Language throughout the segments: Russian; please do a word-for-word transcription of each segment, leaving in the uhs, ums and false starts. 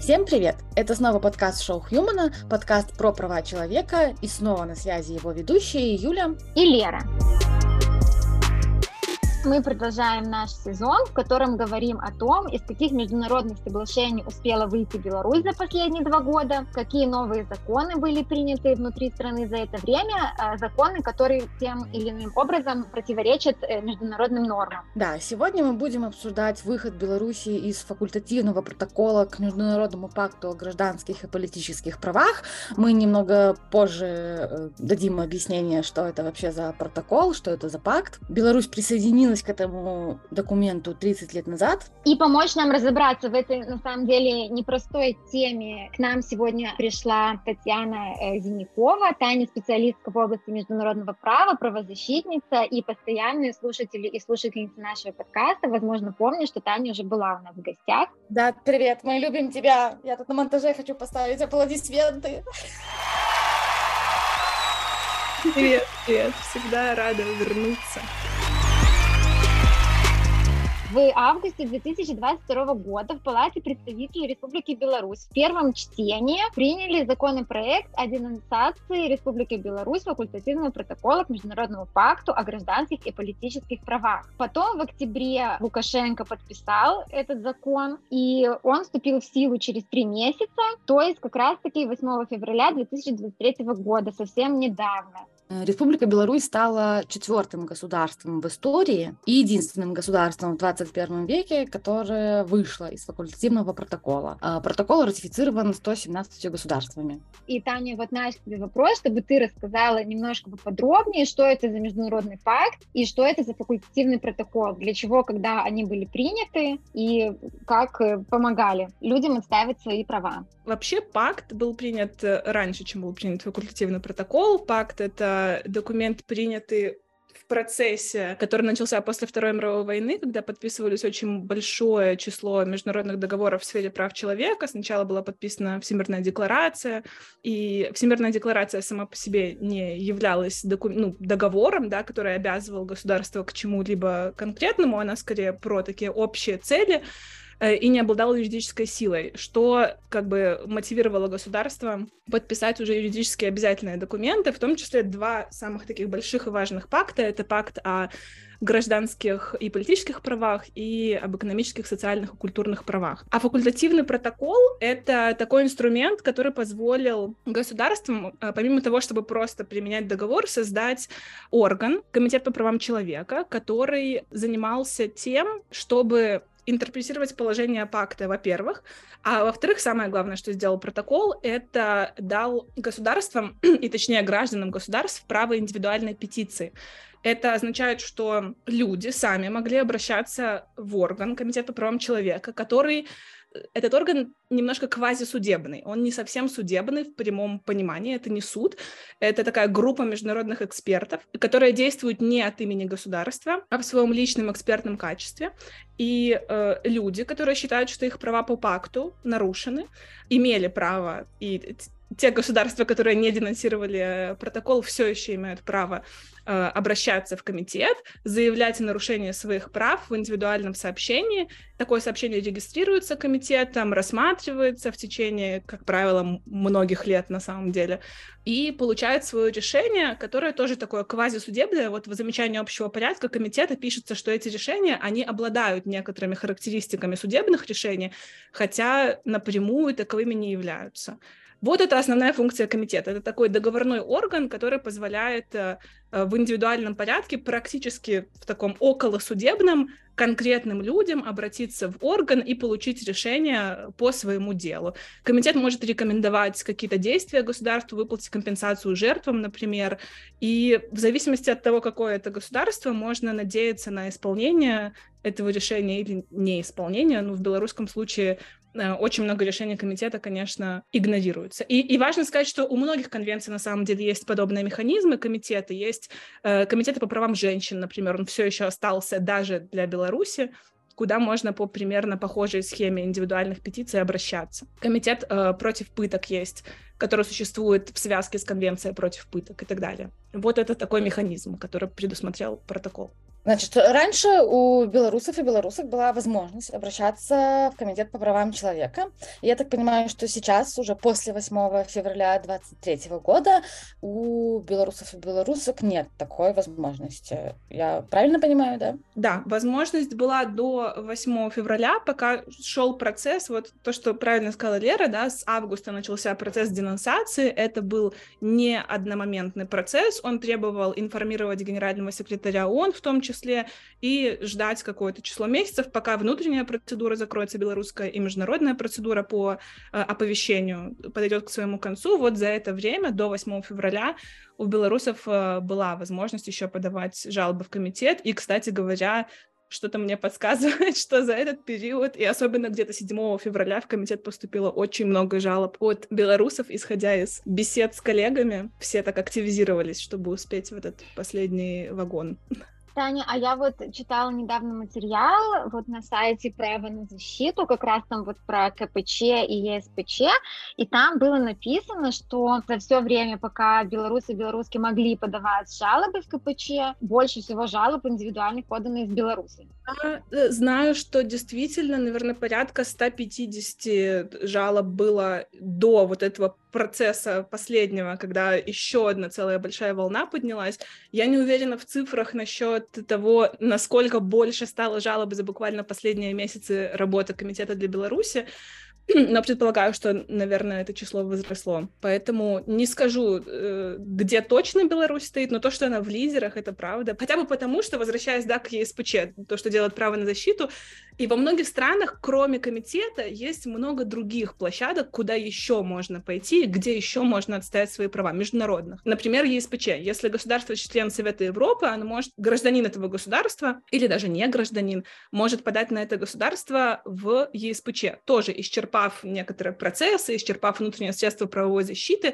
Всем привет! Это снова подкаст Шоу Хьюмана, подкаст про права человека, и снова на связи его ведущие Юля и Лера. Мы продолжаем наш сезон, в котором говорим о том, из каких международных соглашений успела выйти Беларусь за последние два года, какие новые законы были приняты внутри страны за это время, законы, которые тем или иным образом противоречат международным нормам. Да, сегодня мы будем обсуждать выход Беларуси из факультативного протокола к Международному пакту о гражданских и политических правах. Мы немного позже дадим объяснение, что это вообще за протокол, что это за пакт. Беларусь присоединилась к этому документу тридцать лет назад. И помочь нам разобраться в этой, на самом деле, непростой теме к нам сегодня пришла Татьяна Зинякова, Таня специалистка в области международного права, правозащитница и постоянные слушатели и слушательницы нашего подкаста. Возможно, помнят, что Таня уже была у нас в гостях. Да, привет, мы любим тебя. Я тут на монтаже хочу поставить аплодисменты. Привет, привет. Всегда рада вернуться. В августе две тысячи двадцать второго года в Палате представителей Республики Беларусь в первом чтении приняли законопроект о денонсации Республики Беларусь факультативного протокола к Международному пакту о гражданских и политических правах. Потом в октябре Лукашенко подписал этот закон, и он вступил в силу через три месяца, то есть как раз-таки восьмого февраля две тысячи двадцать третьего года, совсем недавно. Республика Беларусь стала четвертым государством в истории и единственным государством в двадцать первом веке, которое вышло из факультативного протокола. Протокол ратифицирован сто семнадцатью государствами. И, Таня, вот наш тебе вопрос, чтобы ты рассказала немножко поподробнее, что это за международный пакт и что это за факультативный протокол, для чего, когда они были приняты и как помогали людям отстаивать свои права. Вообще пакт был принят раньше, чем был принят факультативный протокол. Пакт — это документ, принятый в процессе, который начался после Второй мировой войны, когда подписывались очень большое число международных договоров в сфере прав человека. Сначала была подписана Всемирная декларация, и Всемирная декларация сама по себе не являлась доку- ну, договором, да, который обязывал государство к чему-либо конкретному, она скорее про такие общие цели, и не обладала юридической силой, что как бы мотивировало государство подписать уже юридически обязательные документы, в том числе два самых таких больших и важных пакта. Это пакт о гражданских и политических правах и об экономических, социальных и культурных правах. А факультативный протокол — это такой инструмент, который позволил государствам, помимо того, чтобы просто применять договор, создать орган, Комитет по правам человека, который занимался тем, чтобы интерпретировать положение пакта, во-первых, а во-вторых, самое главное, что сделал протокол, это дал государствам, и точнее гражданам государств, право индивидуальной петиции. Это означает, что люди сами могли обращаться в орган, Комитет по правам человека, который... Этот орган немножко квазисудебный, он не совсем судебный в прямом понимании, это не суд, это такая группа международных экспертов, которая действует не от имени государства, а в своем личном экспертном качестве. И э, люди, которые считают, что их права по пакту нарушены, имели право, и те государства, которые не денонсировали протокол, все еще имеют право э, обращаться в комитет, заявлять о нарушении своих прав в индивидуальном сообщении. Такое сообщение регистрируется комитетом, рассматривается в течение, как правило, многих лет на самом деле, и получает свое решение, которое тоже такое квазисудебное. Вот в замечании общего порядка комитета пишется, что эти решения, они обладают некоторыми характеристиками судебных решений, хотя напрямую таковыми не являются. Вот это основная функция комитета. Это такой договорной орган, который позволяет э, в индивидуальном порядке, практически в таком околосудебном, конкретным людям обратиться в орган и получить решение по своему делу. Комитет может рекомендовать какие-то действия государству, выплатить компенсацию жертвам, например, и в зависимости от того, какое это государство, можно надеяться на исполнение этого решения или неисполнение. Ну, в белорусском случае очень много решений комитета, конечно, игнорируются. И, и важно сказать, что у многих конвенций на самом деле есть подобные механизмы комитета. Есть э, комитеты по правам женщин, например, он все еще остался даже для Беларуси, куда можно по примерно похожей схеме индивидуальных петиций обращаться. Комитет э, против пыток есть, который существует в связке с конвенцией против пыток и так далее. Вот это такой механизм, который предусмотрел протокол. Значит, раньше у белорусов и белорусок была возможность обращаться в Комитет по правам человека. И я так понимаю, что сейчас, уже после восьмого февраля две тысячи двадцать третьего года, у белорусов и белорусок нет такой возможности. Я правильно понимаю, да? Да, возможность была до восьмого февраля, пока шел процесс, вот то, что правильно сказала Лера, да, с августа начался процесс денонсации, это был не одномоментный процесс, он требовал информировать генерального секретаря ООН в том числе, числе, и ждать какое-то число месяцев, пока внутренняя процедура закроется, белорусская, и международная процедура по э, оповещению подойдет к своему концу. Вот за это время, до восьмого февраля, у белорусов э, была возможность еще подавать жалобы в комитет. И, кстати говоря, что-то мне подсказывает, что за этот период, и особенно где-то седьмого февраля в комитет поступило очень много жалоб от белорусов, исходя из бесед с коллегами. Все так активизировались, чтобы успеть в этот последний вагон. Таня, а я вот читала недавно материал вот на сайте «Право на защиту», как раз там вот про КПЧ и ЕСПЧ, и там было написано, что за все время, пока белорусы и белоруски могли подавать жалобы в КПЧ, больше всего жалоб индивидуальных подано из Беларуси. Я знаю, что действительно, наверное, порядка сто пятьдесят жалоб было до вот этого процесса последнего, когда еще одна целая большая волна поднялась. Я не уверена в цифрах насчет того, насколько больше стало жалоб за буквально последние месяцы работы Комитета для Беларуси, но предполагаю, что, наверное, это число возросло. Поэтому не скажу, где точно Беларусь стоит, но то, что она в лидерах, это правда. Хотя бы потому, что, возвращаясь, да, к ЕСПЧ, то, что делает право на защиту, и во многих странах, кроме комитета, есть много других площадок, куда еще можно пойти, где еще можно отстоять свои права, международных. Например, ЕСПЧ. Если государство член Совета Европы, оно может, гражданин этого государства, или даже не гражданин, может подать на это государство в ЕСПЧ, тоже исчерпав некоторые процессы, исчерпав внутренние средства правовой защиты,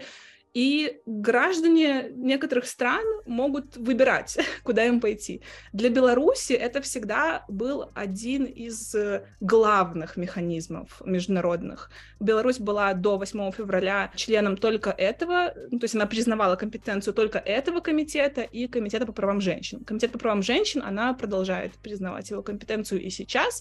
и граждане некоторых стран могут выбирать, куда им пойти. Для Беларуси это всегда был один из главных механизмов международных. Беларусь была до восьмого февраля членом только этого, ну, то есть она признавала компетенцию только этого комитета и Комитета по правам женщин. Комитет по правам женщин, она продолжает признавать его компетенцию и сейчас,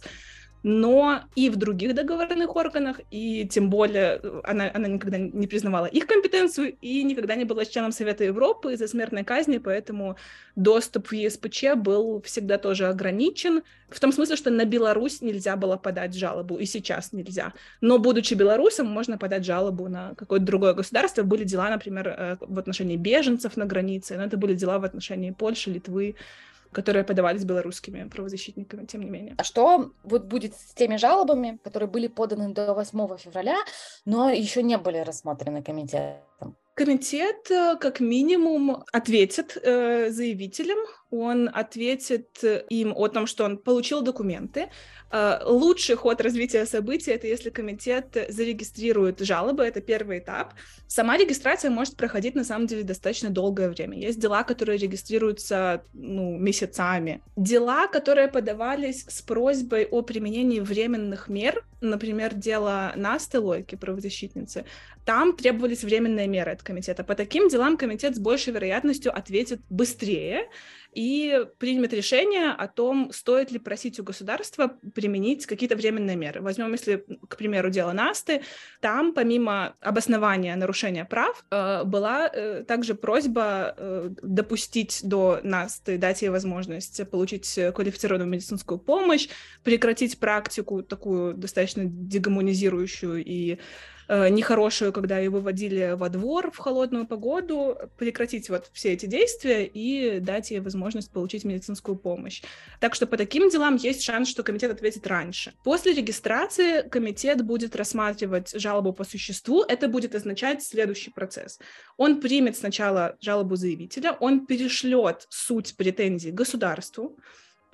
но и в других договорных органах, и тем более она, она никогда не признавала их компетенцию и никогда не была членом Совета Европы из-за смертной казни, поэтому доступ в ЕСПЧ был всегда тоже ограничен, в том смысле, что на Беларусь нельзя было подать жалобу, и сейчас нельзя. Но, будучи белорусом, можно подать жалобу на какое-то другое государство. Были дела, например, в отношении беженцев на границе, но это были дела в отношении Польши, Литвы, которые подавались белорусскими правозащитниками, тем не менее. А что вот будет с теми жалобами, которые были поданы до восьмого февраля, но еще не были рассмотрены комитетом? Комитет, как минимум, ответит э, заявителям, он ответит им о том, что он получил документы. Э, лучший ход развития событий — это если комитет зарегистрирует жалобы, это первый этап. Сама регистрация может проходить, на самом деле, достаточно долгое время. Есть дела, которые регистрируются ну, месяцами. Дела, которые подавались с просьбой о применении временных мер, например, дело Насты Лойки, правозащитницы, там требовались временные меры от комитета. По таким делам комитет с большей вероятностью ответит быстрее и примет решение о том, стоит ли просить у государства применить какие-то временные меры. Возьмем, если, к примеру, дело Насты, там помимо обоснования нарушения прав была также просьба допустить до Насты, дать ей возможность получить квалифицированную медицинскую помощь, прекратить практику такую достаточно дегуманизирующую и нехорошую, когда ее выводили во двор в холодную погоду, прекратить вот все эти действия и дать ей возможность получить медицинскую помощь. Так что по таким делам есть шанс, что комитет ответит раньше. После регистрации комитет будет рассматривать жалобу по существу. Это будет означать следующий процесс. Он примет сначала жалобу заявителя, он перешлет суть претензий государству.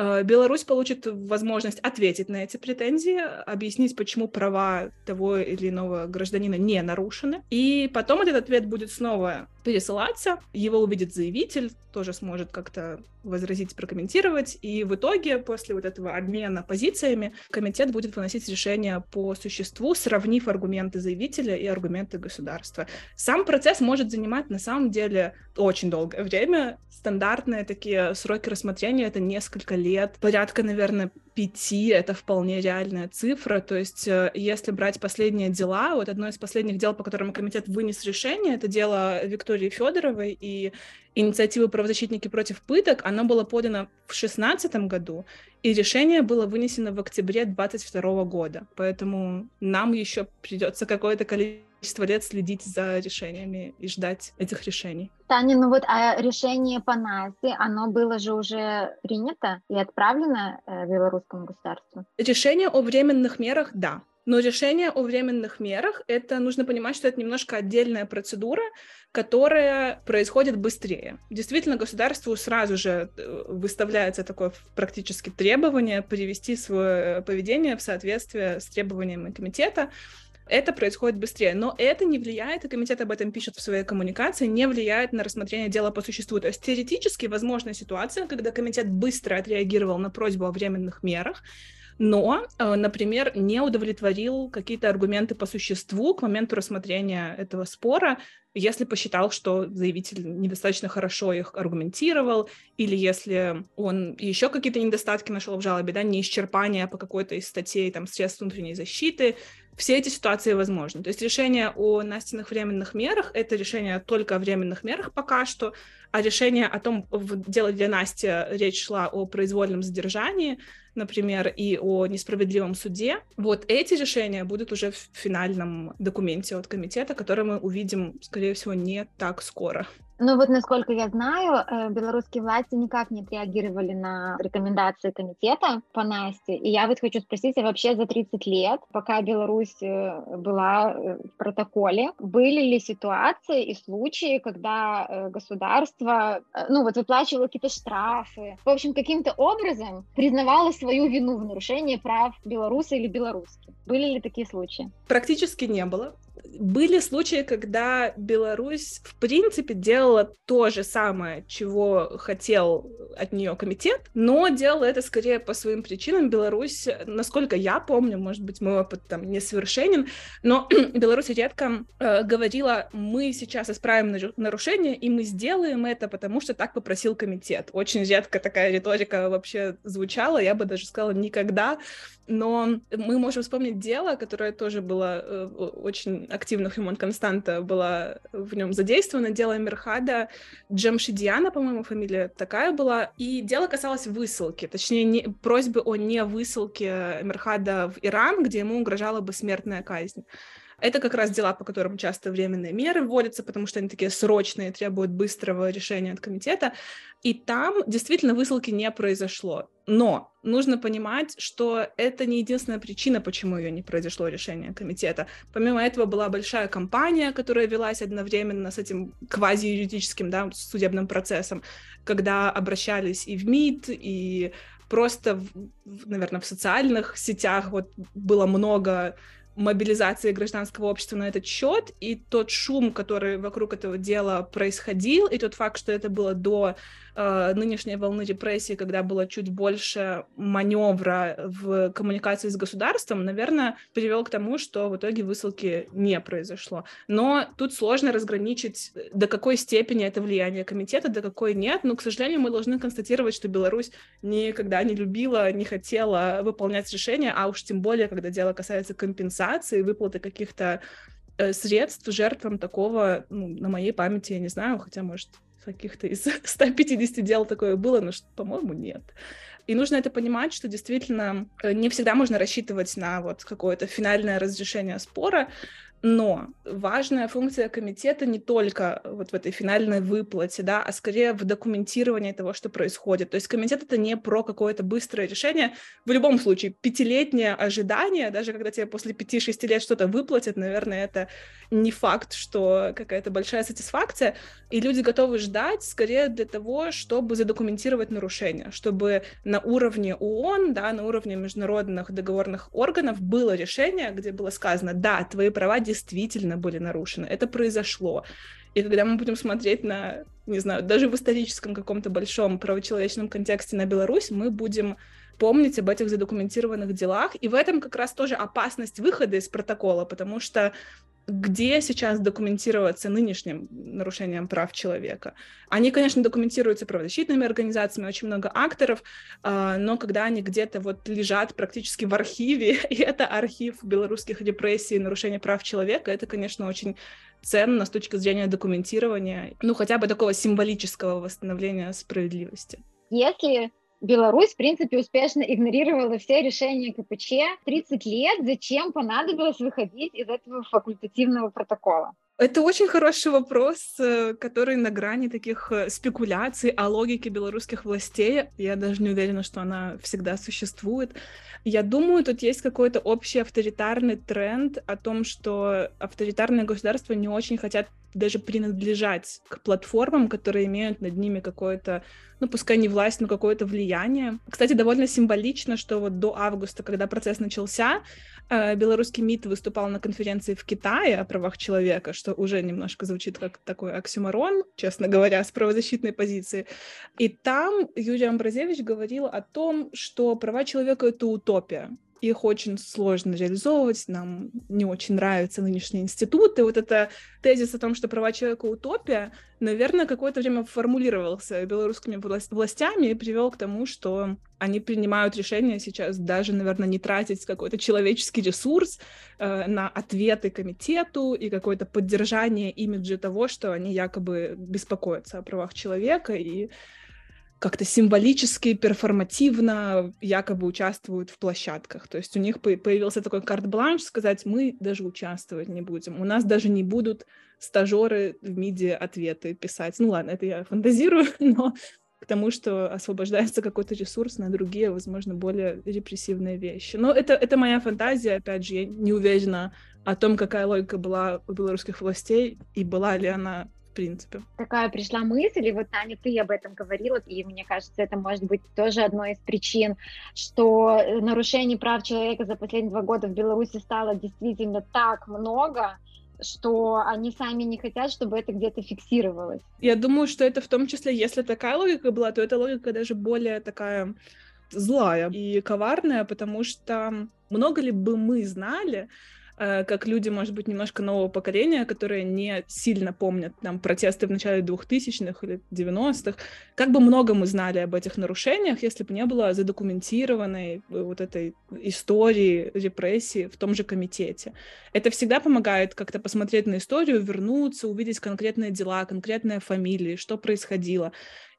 Беларусь получит возможность ответить на эти претензии, объяснить, почему права того или иного гражданина не нарушены. И потом этот ответ будет снова пересылаться, его увидит заявитель, тоже сможет как-то возразить, прокомментировать, и в итоге, после вот этого обмена позициями, комитет будет выносить решение по существу, сравнив аргументы заявителя и аргументы государства. Сам процесс может занимать, на самом деле, очень долгое время. Стандартные такие сроки рассмотрения — это несколько лет, порядка, наверное, пяти, это вполне реальная цифра, то есть если брать последние дела, вот одно из последних дел, по которому комитет вынес решение, это дело Виктории Федоровой и инициативы «Правозащитники против пыток», оно было подано в шестнадцатом году, и решение было вынесено в октябре двадцать второго года, поэтому нам еще придется какое-то количество лет следить за решениями и ждать этих решений. Таня, ну вот а решение по Насте, оно было же уже принято и отправлено э, белорусскому государству? Решение о временных мерах, да. Но решение о временных мерах, это нужно понимать, что это немножко отдельная процедура, которая происходит быстрее. Действительно, государству сразу же выставляется такое практически требование привести свое поведение в соответствие с требованиями комитета. Это происходит быстрее, но это не влияет, и комитет об этом пишет в своей коммуникации, не влияет на рассмотрение дела по существу. То есть теоретически возможна ситуация, когда комитет быстро отреагировал на просьбу о временных мерах, но, например, не удовлетворил какие-то аргументы по существу к моменту рассмотрения этого спора, если посчитал, что заявитель недостаточно хорошо их аргументировал, или если он еще какие-то недостатки нашел в жалобе, да, неисчерпание по какой-то из статей там, средств внутренней защиты, все эти ситуации возможны. То есть решение о Настиных временных мерах — это решение только о временных мерах пока что, а решение о том, в деле для Насти речь шла о произвольном задержании, например, и о несправедливом суде. Вот эти решения будут уже в финальном документе от комитета, который мы увидим, скорее всего, не так скоро. Ну вот, насколько я знаю, белорусские власти никак не отреагировали на рекомендации комитета по Насте. И я вот хочу спросить, а вообще за тридцать лет, пока Беларусь была в протоколе, были ли ситуации и случаи, когда государство, ну вот, выплачивало какие-то штрафы, в общем, каким-то образом признавало свою вину в нарушении прав белоруса или белорусских? Были ли такие случаи? Практически не было. Были случаи, когда Беларусь, в принципе, делала то же самое, чего хотел от нее комитет, но делала это скорее по своим причинам. Беларусь, насколько я помню, может быть, мой опыт там несовершенен, но Беларусь редко э, говорила: мы сейчас исправим нарушение, и мы сделаем это, потому что так попросил комитет. Очень редко такая риторика вообще звучала, я бы даже сказала, никогда. Но мы можем вспомнить дело, которое тоже было э, очень активно, Хьюман Константа была в нем задействована, дело Мирхада Джамшидьяна, по-моему, фамилия такая была, и дело касалось высылки, точнее, не, просьбы о невысылке Мирхада в Иран, где ему угрожала бы смертная казнь. Это как раз дела, по которым часто временные меры вводятся, потому что они такие срочные, требуют быстрого решения от комитета. И там действительно высылки не произошло. Но нужно понимать, что это не единственная причина, почему ее не произошло решение комитета. Помимо этого была большая кампания, которая велась одновременно с этим квазиюридическим, да, судебным процессом, когда обращались и в МИД, и просто, в, наверное, в социальных сетях вот было много мобилизации гражданского общества на этот счет, и тот шум, который вокруг этого дела происходил, и тот факт, что это было до э, нынешней волны репрессий, когда было чуть больше маневра в коммуникации с государством, наверное, привел к тому, что в итоге высылки не произошло. Но тут сложно разграничить, до какой степени это влияние комитета, до какой нет, но, к сожалению, мы должны констатировать, что Беларусь никогда не любила, не хотела выполнять решения, а уж тем более, когда дело касается компенсации, выплаты каких-то э, средств жертвам такого, ну, на моей памяти, я не знаю, хотя, может, в каких-то из ста пятидесяти дел такое было, но, по-моему, нет. И нужно это понимать, что действительно не всегда можно рассчитывать на вот какое-то финальное разрешение спора. Но важная функция комитета не только вот в этой финальной выплате, да, а скорее в документировании того, что происходит. То есть комитет — это не про какое-то быстрое решение. В любом случае, пятилетнее ожидание, даже когда тебе после пяти-шести лет что-то выплатят, наверное, это не факт, что какая-то большая сатисфакция. И люди готовы ждать скорее для того, чтобы задокументировать нарушения, чтобы на уровне ООН, да, на уровне международных договорных органов было решение, где было сказано: да, твои права действительно были нарушены, это произошло. И когда мы будем смотреть на, не знаю, даже в историческом каком-то большом правочеловечном контексте на Беларусь, мы будем помнить об этих задокументированных делах. И в этом как раз тоже опасность выхода из протокола, потому что где сейчас документироваться нынешним нарушением прав человека? Они, конечно, документируются правозащитными организациями, очень много акторов, но когда они где-то вот лежат практически в архиве, и это архив белорусских репрессий и нарушений прав человека, это, конечно, очень ценно с точки зрения документирования, ну, хотя бы такого символического восстановления справедливости. Если Беларусь, в принципе, успешно игнорировала все решения ка пэ че тридцать лет, зачем понадобилось выходить из этого факультативного протокола? Это очень хороший вопрос, который на грани таких спекуляций о логике белорусских властей. Я даже не уверена, что она всегда существует. Я думаю, тут есть какой-то общий авторитарный тренд о том, что авторитарные государства не очень хотят даже принадлежать к платформам, которые имеют над ними какое-то, ну, пускай не власть, но какое-то влияние. Кстати, довольно символично, что вот до августа, когда процесс начался, белорусский МИД выступал на конференции в Китае о правах человека, что уже немножко звучит как такой оксюморон, честно говоря, с правозащитной позиции. И там Юрий Амбразевич говорил о том, что права человека — это утопия. Их очень сложно реализовывать, нам не очень нравятся нынешние институты. Вот это тезис о том, что права человека — утопия, наверное, какое-то время формулировался белорусскими властями и привел к тому, что они принимают решение сейчас даже, наверное, не тратить какой-то человеческий ресурс э, на ответы комитету и какое-то поддержание имиджа того, что они якобы беспокоятся о правах человека и как-то символически, перформативно якобы участвуют в площадках. То есть у них появился такой карт-бланш сказать: мы даже участвовать не будем, у нас даже не будут стажеры в МИДе ответы писать. Ну ладно, это я фантазирую, но к тому, что освобождается какой-то ресурс на другие, возможно, более репрессивные вещи. Но это, это моя фантазия, опять же, я не уверена о том, какая логика была у белорусских властей и была ли она в принципе. Такая пришла мысль, и вот, Таня, ты об этом говорила, и мне кажется, это может быть тоже одной из причин, что нарушений прав человека за последние два года в Беларуси стало действительно так много, что они сами не хотят, чтобы это где-то фиксировалось. Я думаю, что это в том числе, если такая логика была, то эта логика даже более такая злая и коварная, потому что много ли бы мы знали, как люди, может быть, немножко нового поколения, которые не сильно помнят там протесты в начале двухтысячных или девяностых, как бы много мы знали об этих нарушениях, если бы не было задокументированной вот этой истории репрессий в том же комитете. Это всегда помогает как-то посмотреть на историю, вернуться, увидеть конкретные дела, конкретные фамилии, что происходило.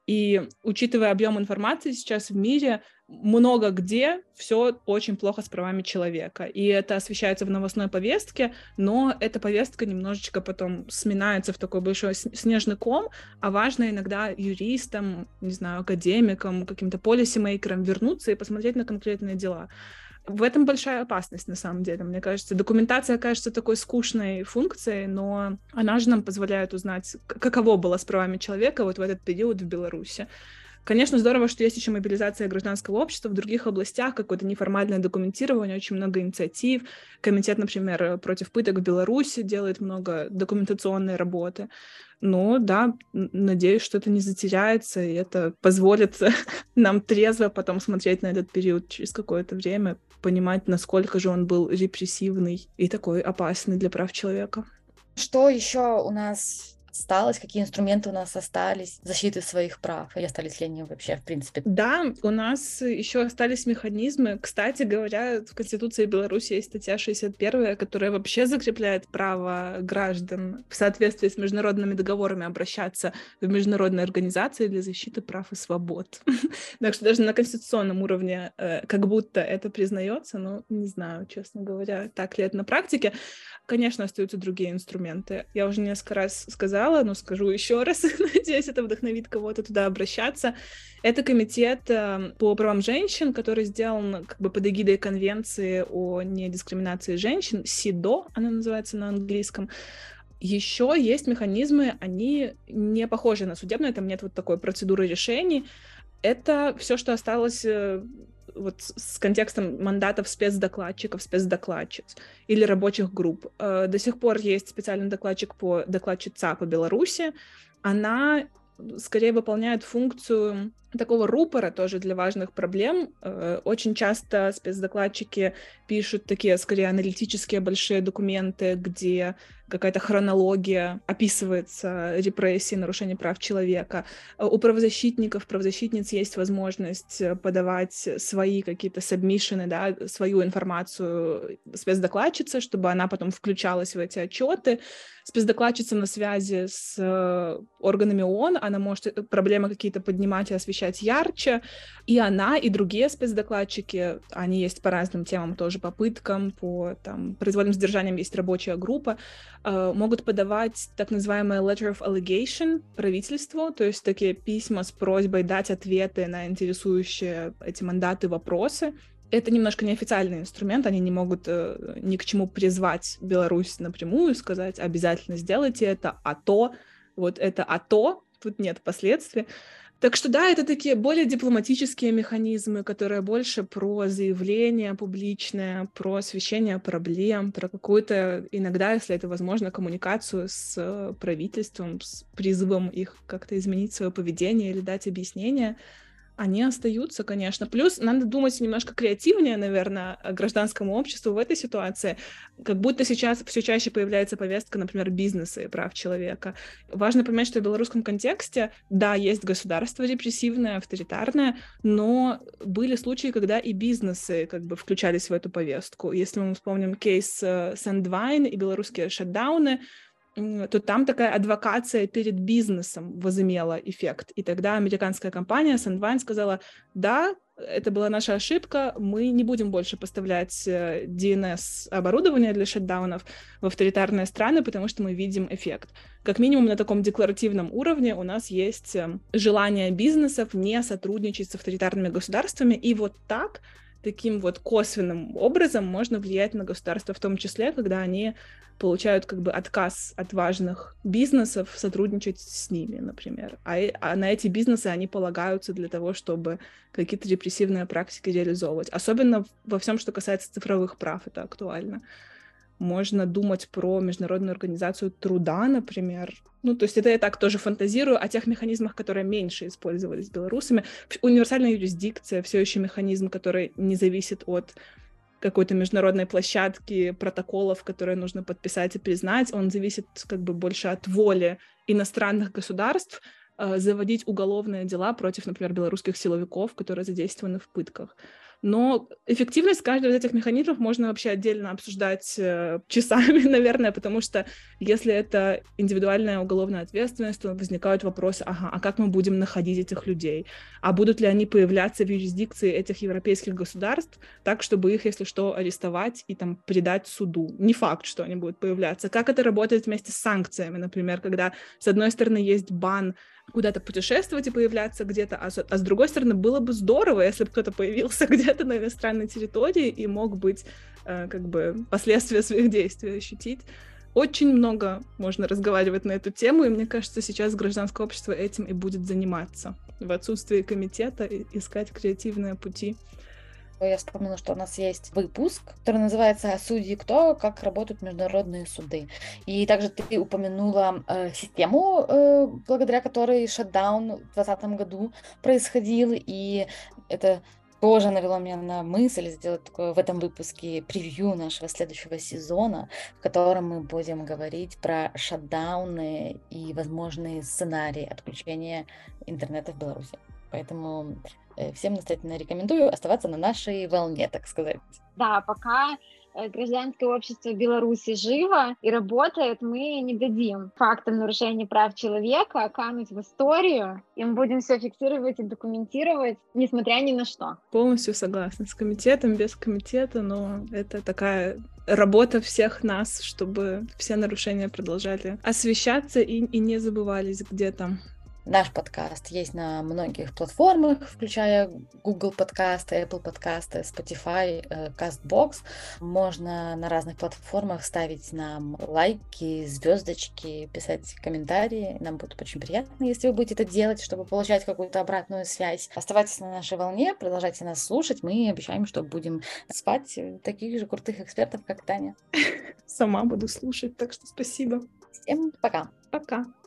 И учитывая объем информации сейчас в мире, много где все очень плохо с правами человека. И это освещается в новостной повестке, но эта повестка немножечко потом сминается в такой большой снежный ком, а важно иногда юристам, не знаю, академикам, каким-то полисимейкерам вернуться и посмотреть на конкретные дела. В этом большая опасность, на самом деле, мне кажется. Документация кажется такой скучной функцией, но она же нам позволяет узнать, каково было с правами человека вот в этот период в Беларуси. Конечно, здорово, что есть еще мобилизация гражданского общества в других областях, какое-то неформальное документирование, очень много инициатив. Комитет, например, против пыток в Беларуси делает много документационной работы. Но да, надеюсь, что это не затеряется, и это позволит нам трезво потом смотреть на этот период через какое-то время, понимать, насколько же он был репрессивный и такой опасный для прав человека. Что еще у нас осталось, какие инструменты у нас остались защиты своих прав, и остались ли они вообще, в принципе? Да, у нас еще остались механизмы. Кстати говоря, в Конституции Беларуси есть статья шестьдесят первая, которая вообще закрепляет право граждан в соответствии с международными договорами обращаться в международные организации для защиты прав и свобод. Так что даже на конституционном уровне как будто это признается, но не знаю, честно говоря, так ли это на практике. Конечно, остаются другие инструменты. Я уже несколько раз сказала, но скажу еще раз, надеюсь, это вдохновит кого-то туда обращаться. Это комитет по правам женщин, который сделан как бы под эгидой Конвенции о недискриминации женщин, СИДО, она называется на английском. Еще есть механизмы, они не похожи на судебные, там нет вот такой процедуры решений. Это все, что осталось вот с контекстом мандатов спецдокладчиков, спецдокладчиц или рабочих групп. До сих пор есть специальный докладчик по докладчица по Беларуси. Она скорее выполняет функцию такого рупора тоже для важных проблем. Очень часто спецдокладчики пишут такие, скорее, аналитические большие документы, где какая-то хронология описывается репрессии, нарушение прав человека. У правозащитников, правозащитниц есть возможность подавать свои какие-то сабмишины, да, свою информацию спецдокладчице, чтобы она потом включалась в эти отчеты. Спецдокладчица на связи с органами ООН, она может проблемы какие-то поднимать и освещать ярче, и она, и другие спецдокладчики, они есть по разным темам тоже, по пыткам, по там, произвольным задержаниям есть рабочая группа, э, могут подавать так называемое letter of allegation правительству, то есть такие письма с просьбой дать ответы на интересующие эти мандаты вопросы. Это немножко неофициальный инструмент, они не могут э, ни к чему призвать Беларусь напрямую, сказать, обязательно сделайте это, а то, вот это а то, тут нет последствий. Так что да, это такие более дипломатические механизмы, которые больше про заявление публичное, про освещение проблем, про какую-то, иногда, если это возможно, коммуникацию с правительством, с призывом их как-то изменить свое поведение или дать объяснение. Они остаются, конечно. Плюс надо думать немножко креативнее, наверное, гражданскому обществу в этой ситуации. Как будто сейчас все чаще появляется повестка, например, бизнеса и прав человека. Важно понимать, что в белорусском контексте, да, есть государство репрессивное, авторитарное, но были случаи, когда и бизнесы как бы включались в эту повестку. Если мы вспомним кейс Sandvine и белорусские шатдауны, то там такая адвокация перед бизнесом возымела эффект. И тогда американская компания Sandvine сказала, да, это была наша ошибка, мы не будем больше поставлять ди эн эс-оборудование для шатдаунов в авторитарные страны, потому что мы видим эффект. Как минимум на таком декларативном уровне у нас есть желание бизнесов не сотрудничать с авторитарными государствами, и вот так, таким вот косвенным образом можно влиять на государство, в том числе, когда они получают как бы отказ от важных бизнесов сотрудничать с ними, например. А, а на эти бизнесы они полагаются для того, чтобы какие-то репрессивные практики реализовывать. Особенно во всем, что касается цифровых прав, это актуально. Можно думать про Международную организацию труда, например. Ну, то есть это я так тоже фантазирую о тех механизмах, которые меньше использовались белорусами. Универсальная юрисдикция, все еще механизм, который не зависит от какой-то международной площадки, протоколов, которые нужно подписать и признать. Он зависит как бы больше от воли иностранных государств э, заводить уголовные дела против, например, белорусских силовиков, которые задействованы в пытках. Но эффективность каждого из этих механизмов можно вообще отдельно обсуждать э, часами, наверное, потому что если это индивидуальная уголовная ответственность, то возникают вопросы, ага, а как мы будем находить этих людей? А будут ли они появляться в юрисдикции этих европейских государств так, чтобы их, если что, арестовать и там предать суду? Не факт, что они будут появляться. Как это работает вместе с санкциями, например, когда с одной стороны есть бан куда-то путешествовать и появляться где-то, а с, а с другой стороны, было бы здорово, если бы кто-то появился где-то на иностранной территории и мог быть, э, как бы, последствия своих действий ощутить. Очень много можно разговаривать на эту тему, и мне кажется, сейчас гражданское общество этим и будет заниматься. В отсутствии комитета искать креативные пути. Я вспомнила, что у нас есть выпуск, который называется «Судьи кто? Как работают международные суды». И также ты упомянула э, систему, э, благодаря которой шатдаун в двадцатом году происходил, и это тоже навело меня на мысль сделать такое в этом выпуске превью нашего следующего сезона, в котором мы будем говорить про шатдауны и возможные сценарии отключения интернета в Беларуси. Поэтому всем настоятельно рекомендую оставаться на нашей волне, так сказать. Да, пока гражданское общество Беларуси живо и работает, мы не дадим фактам нарушения прав человека кануть в историю, и мы будем все фиксировать и документировать, несмотря ни на что. Полностью согласна. С комитетом, без комитета, но это такая работа всех нас, чтобы все нарушения продолжали освещаться и, и не забывались где-то. Наш подкаст есть на многих платформах, включая Google подкасты, Apple подкасты, Spotify, CastBox. Можно на разных платформах ставить нам лайки, звездочки, писать комментарии. Нам будет очень приятно, если вы будете это делать, чтобы получать какую-то обратную связь. Оставайтесь на нашей волне, продолжайте нас слушать. Мы обещаем, что будем звать таких же крутых экспертов, как Таня. Сама буду слушать, так что спасибо. Всем пока. Пока.